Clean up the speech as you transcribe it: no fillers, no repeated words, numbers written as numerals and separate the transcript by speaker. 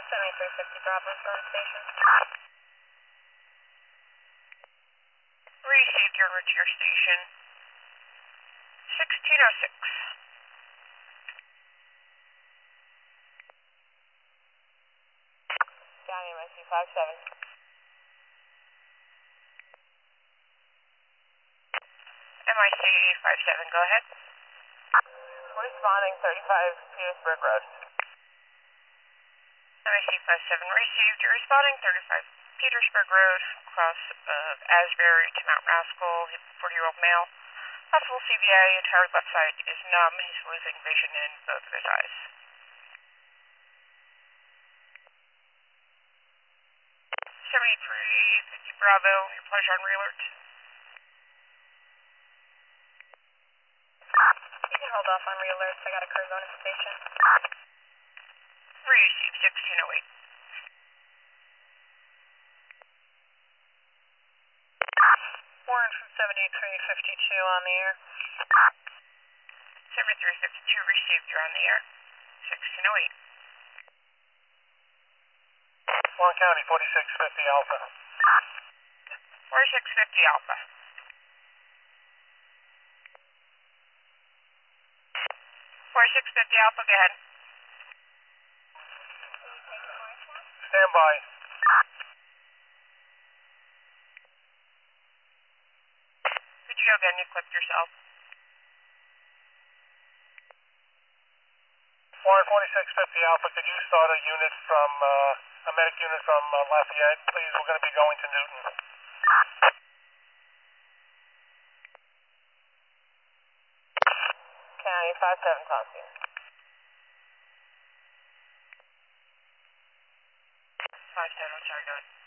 Speaker 1: 7350 Bravo's going to station.
Speaker 2: Received your Richard Station. 1606.
Speaker 1: County MSC 57.
Speaker 2: MIC 57, go ahead.
Speaker 1: Responding 35 Petersburg Road.
Speaker 2: MIC 57 received. You're responding 35 Petersburg Road, across of Asbury to Mount Rascal, 40-year-old male. Possible CVA, entire left side is numb. He's losing vision in both of his eyes. 7350 Bravo, your pleasure on re-alert.
Speaker 1: You can hold off on re-alerts. I got a crew going to the station.
Speaker 2: Received 1608.
Speaker 1: Warren from 7352 on the air.
Speaker 2: 7352 received, you're on the air. 1608.
Speaker 3: Warren County 4650 Alpha.
Speaker 2: 4650 Alpha. 4650 Alpha, go ahead.
Speaker 3: Stand by.
Speaker 2: Could you go again? You clipped yourself.
Speaker 3: Warren 4650 Alpha, could you start a unit from, a medic unit from Lafayette, please? We're going to be going to Newton.
Speaker 1: County 57 talking.
Speaker 2: 57, sorry, go ahead.